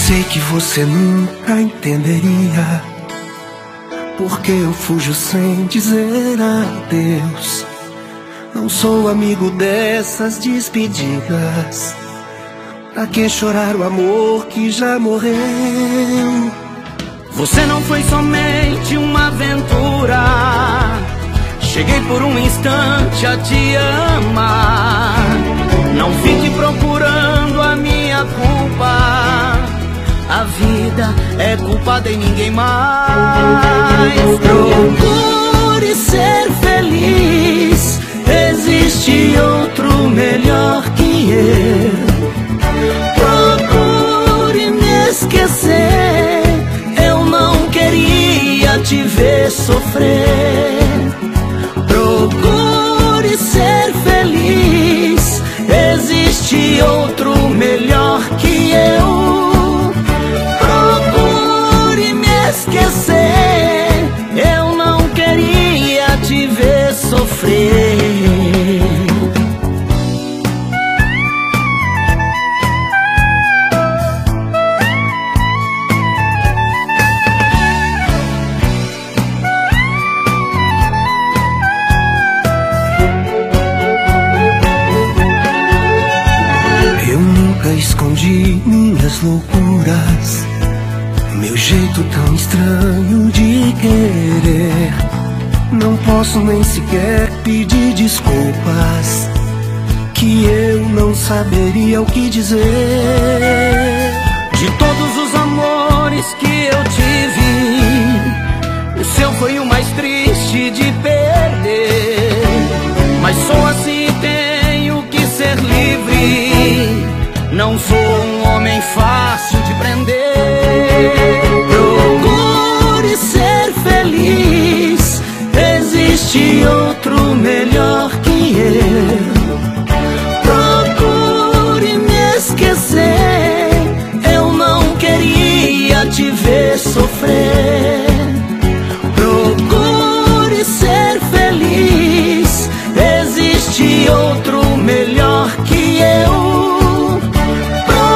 sei que você nunca entenderia porque eu fujo sem dizer adeus. Não sou amigo dessas despedidas. Pra que chorar o amor que já morreu? Você não foi somente uma aventura. Cheguei por um instante a te amar. Não fique procurando a minha culpa. A vida é culpada em ninguém mais. Procure ser feliz. Existe outro melhor que eu. Procure me esquecer. Eu não queria te ver sofrer. Procure ser feliz. Existe outro melhor que eu. Procure me esquecer. Eu não queria te ver sofrer. Escondi minhas loucuras, meu jeito tão estranho de querer. Não posso nem sequer pedir desculpas, que eu não saberia o que dizer. De todos os amores que eu tive, o seu foi o mais triste de perder. Mas sou assim e tenho que ser livre. Não sou um homem fácil de prender. Procure ser feliz. Existe outro melhor que eu. Procure me esquecer. Eu não queria te ver sofrer. Procure ser feliz. Existe outro melhor que eu.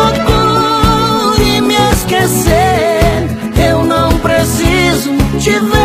Eu não preciso te ver